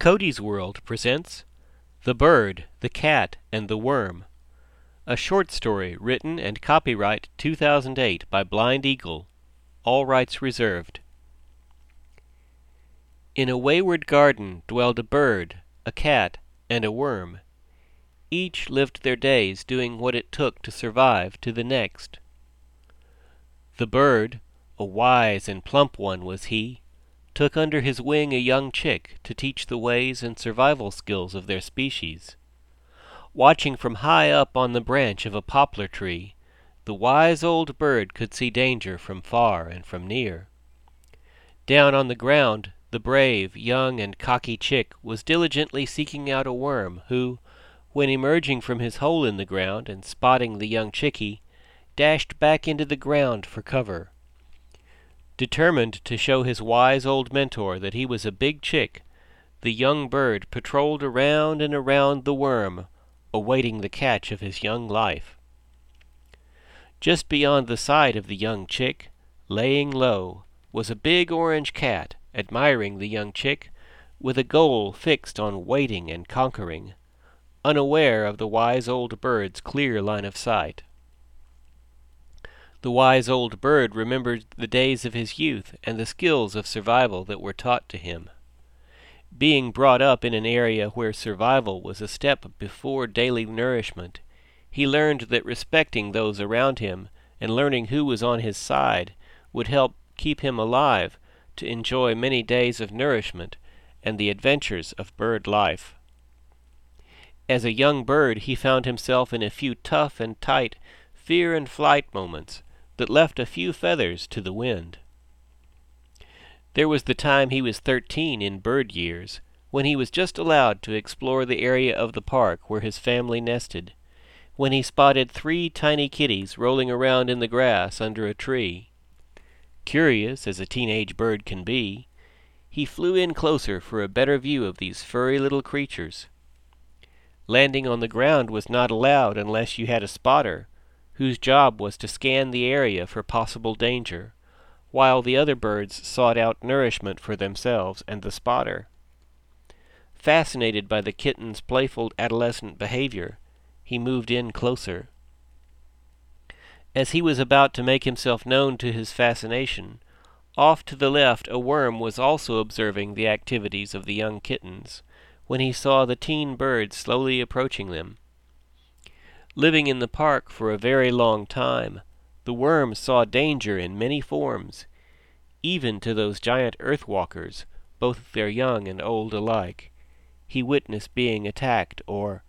Cody's World presents The Bird, the Cat, and the Worm, a short story written and copyright 2008 by Blind Eagle, all rights reserved. In a wayward garden dwelled a bird, a cat, and a worm. Each lived their days doing what it took to survive to the next. The bird, a wise and plump one was he, took under his wing a young chick to teach the ways and survival skills of their species. Watching from high up on the branch of a poplar tree, the wise old bird could see danger from far and from near. Down on the ground, the brave, young, and cocky chick was diligently seeking out a worm who, when emerging from his hole in the ground and spotting the young chickie, dashed back into the ground for cover. Determined to show his wise old mentor that he was a big chick, the young bird patrolled around and around the worm, awaiting the catch of his young life. Just beyond the sight of the young chick, laying low, was a big orange cat, admiring the young chick, with a goal fixed on waiting and conquering, unaware of the wise old bird's clear line of sight. The wise old bird remembered the days of his youth and the skills of survival that were taught to him. Being brought up in an area where survival was a step before daily nourishment, he learned that respecting those around him and learning who was on his side would help keep him alive to enjoy many days of nourishment and the adventures of bird life. As a young bird, he found himself in a few tough and tight fear and flight moments that left a few feathers to the wind. There was the time he was 13 in bird years, when he was just allowed to explore the area of the park where his family nested, when he spotted 3 tiny kitties rolling around in the grass under a tree. Curious as a teenage bird can be, he flew in closer for a better view of these furry little creatures. Landing on the ground was not allowed unless you had a spotter, whose job was to scan the area for possible danger, while the other birds sought out nourishment for themselves and the spotter. Fascinated by the kitten's playful adolescent behavior, he moved in closer. As he was about to make himself known to his fascination, off to the left a worm was also observing the activities of the young kittens, when he saw the teen birds slowly approaching them. Living in the park for a very long time, the worm saw danger in many forms, even to those giant earth-walkers, both their young and old alike. He witnessed being attacked or...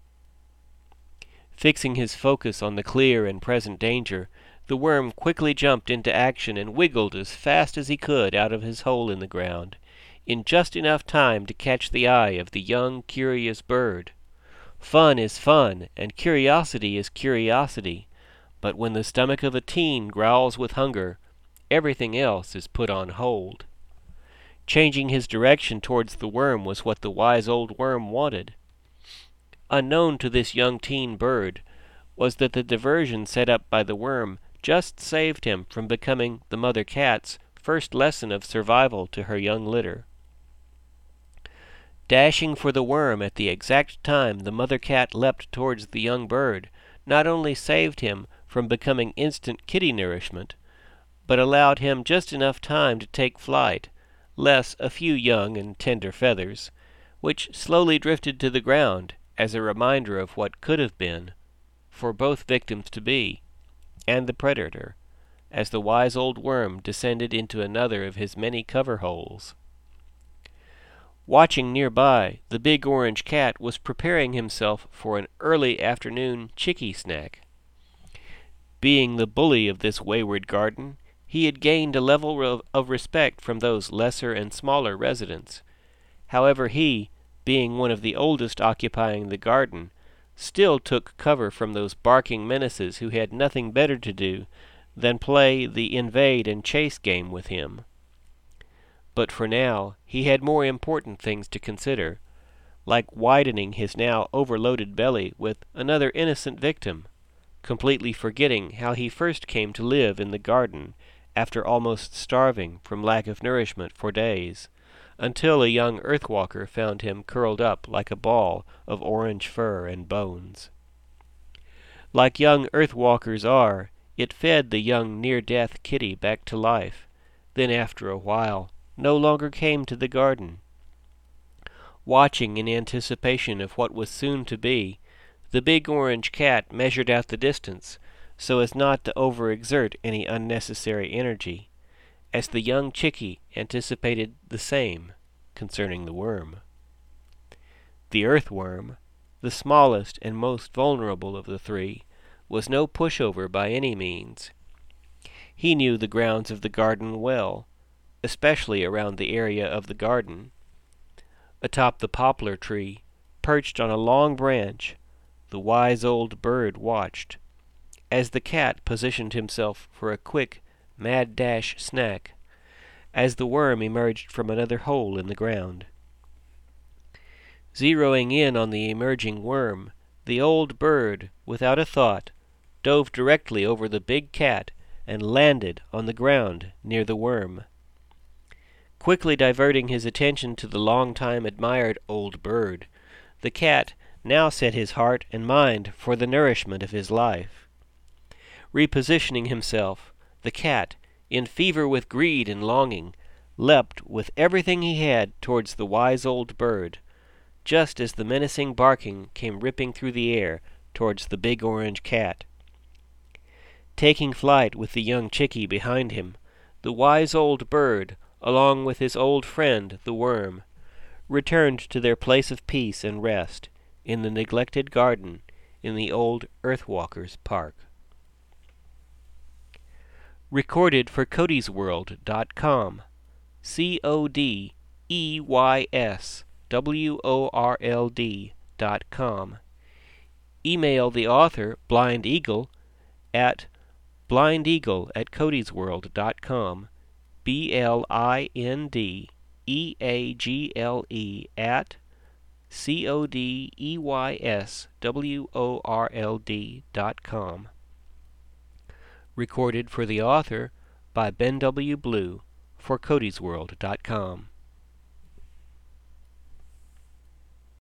Fixing his focus on the clear and present danger, the worm quickly jumped into action and wiggled as fast as he could out of his hole in the ground, in just enough time to catch the eye of the young, curious bird. Fun is fun, and curiosity is curiosity, but when the stomach of a teen growls with hunger, everything else is put on hold. Changing his direction towards the worm was what the wise old worm wanted. Unknown to this young teen bird was that the diversion set up by the worm just saved him from becoming the mother cat's first lesson of survival to her young litter. Dashing for the worm at the exact time the mother cat leapt towards the young bird not only saved him from becoming instant kitty nourishment, but allowed him just enough time to take flight, less a few young and tender feathers, which slowly drifted to the ground as a reminder of what could have been, for both victims-to-be and the predator, as the wise old worm descended into another of his many cover holes. Watching nearby, the big orange cat was preparing himself for an early afternoon chickie snack. Being the bully of this wayward garden, he had gained a level of respect from those lesser and smaller residents. However, he, being one of the oldest occupying the garden, still took cover from those barking menaces who had nothing better to do than play the invade and chase game with him. But for now, he had more important things to consider, like widening his now overloaded belly with another innocent victim, completely forgetting how he first came to live in the garden after almost starving from lack of nourishment for days, until a young earthwalker found him curled up like a ball of orange fur and bones. Like young earthwalkers are, it fed the young near-death kitty back to life, then after a while no longer came to the garden. Watching in anticipation of what was soon to be, the big orange cat measured out the distance so as not to overexert any unnecessary energy, as the young chickie anticipated the same concerning the worm. The earthworm, the smallest and most vulnerable of the three, was no pushover by any means. He knew the grounds of the garden well, especially around the area of the garden. Atop the poplar tree, perched on a long branch, the wise old bird watched, as the cat positioned himself for a quick, mad dash snack, as the worm emerged from another hole in the ground. Zeroing in on the emerging worm, the old bird, without a thought, dove directly over the big cat and landed on the ground near the worm. Quickly diverting his attention to the long-time admired old bird, the cat now set his heart and mind for the nourishment of his life. Repositioning himself, the cat, in fever with greed and longing, leapt with everything he had towards the wise old bird, just as the menacing barking came ripping through the air towards the big orange cat. Taking flight with the young chickie behind him, the wise old bird, along with his old friend the worm, returned to their place of peace and rest in the neglected garden in the old Earthwalkers' Park. Recorded for CodysWorld.com. CodysWorld.com. Email the author, Blind Eagle, at blindeagle@codysworld.com. BLINDEAGLE at CODEYSWORLD.com. Recorded for the author by Ben W. Blue for CodysWorld.com.